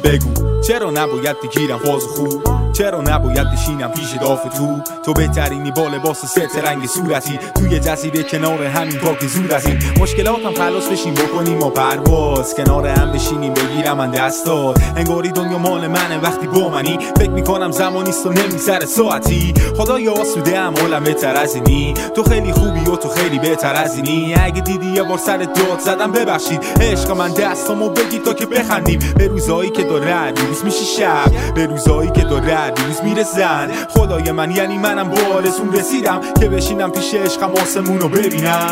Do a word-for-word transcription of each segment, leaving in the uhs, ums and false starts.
بگو چرا نباید بگیرم فاز خوب، چرا نباید بشینم پیش داف تو. تو بهترینی با لباس ست رنگ صورتی، توی جزیره کنار همین پاک زود از این مشکلاتم خلاص بشیم بکنیم و پرواز کنار هم بشینیم بگیرم من دستات. انگاری دنیا مال منه وقتی با منی، فکر میکنم زمانیست و نمیگذره ساعتی. خدایا آسوده ام حالم بهتر از اینی، تو خیلی خوبی و تو خیلی بهتر از اینی. اگه دیدی یه بار سر داد زدم ببخشید، عشق من دستامو بگی تا که بخندیم به روزایی که داره روز میشه شب، به روزایی که داره روز میره زن. خدای من یعنی منم با آرزوم رسیدم که بشینم پیش عشقم آسمونو ببینم.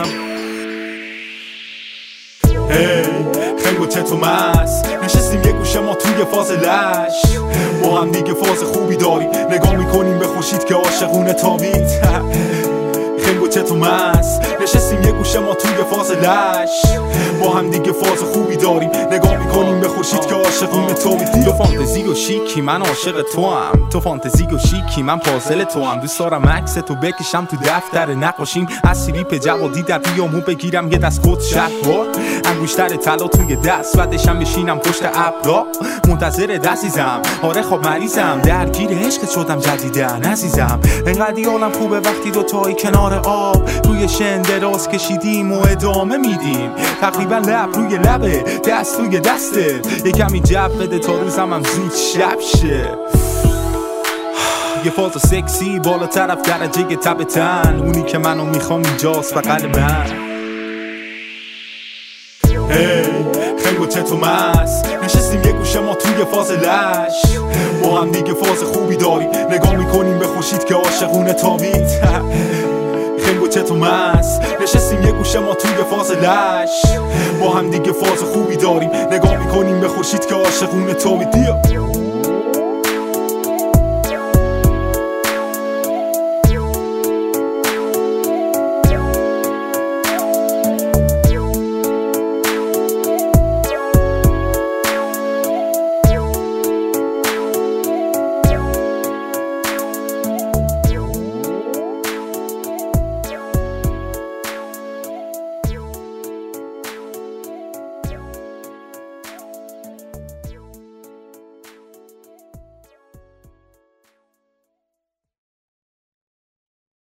هی خنگو چطور مست نشستیم یه گوشه ما توی فاصلش، با هم دیگه فاز خوبی داریم، نگاه میکنیم به خورشید که عاشقونه تابید. خنگو چطور مست نشستیم یه گوشه ما توی فاصلش، با هم دیگه فاز خوبی داریم، نگاه میکنیم به خورشید که عاشقونه تابید. تو فانتزی و شیکی من عاشق تو هم، تو فانتزی و شیکی من پازل تو هم. دوست دارم عکس تو بکشم تو دفتر نقاشیم، از سریپ جوادی در پیامو بگیرم یه دست خود شهوار، انگوشتر طلا توی دست بعدشم بشینم پشت ابرا منتظر دستیزم. آره خب مریضم درگیر عشق شدم جدیدن عزیزم. انقدر حالم خوبه وقتی دو تایی کنار آب روی شن دراز کشیدیم و ادامه میدیم، تقریبا لب روی لبه دست روی دسته. یکمی جب بده تا روزم هم زود شب شه. یه فاز سکسی بالا طرف درجه تب تن، اونی که منو میخوام اینجاست بغل من. هی خنگو چطور مست نشستیم یه گوشه ما توی فاصلش، با هم دیگه فاز خوبی داریم، نگاه میکنیم به خورشید که عاشقونه تابید. خنگو چطور مست نشستیم یه گوشه ما توی فاصلش، با هم دیگه فاز خوبی داریم، نگاه میکنیم به خورشید که عاشقونه تابید.